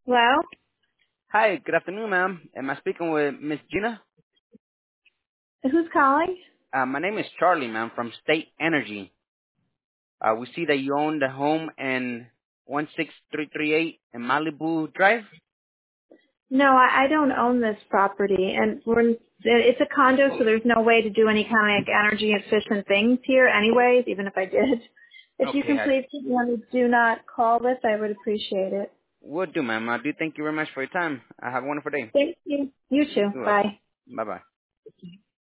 Hello? Hi, good afternoon, ma'am. Am I speaking with Miss Gina? Who's calling? My name is Charlie, ma'am, from State Energy. We see that you own the home in 16338 in Malibu Drive. No, I don't own this property, and it's a condo, so there's no way to do any kind of like energy efficient things here anyways, even if I did. If you Okay, can please put me on the do not call list, I would appreciate it. will do, ma'am. I do thank you very much for your time. Have a wonderful day. Thank you. You too. You're welcome. Bye. Bye-bye.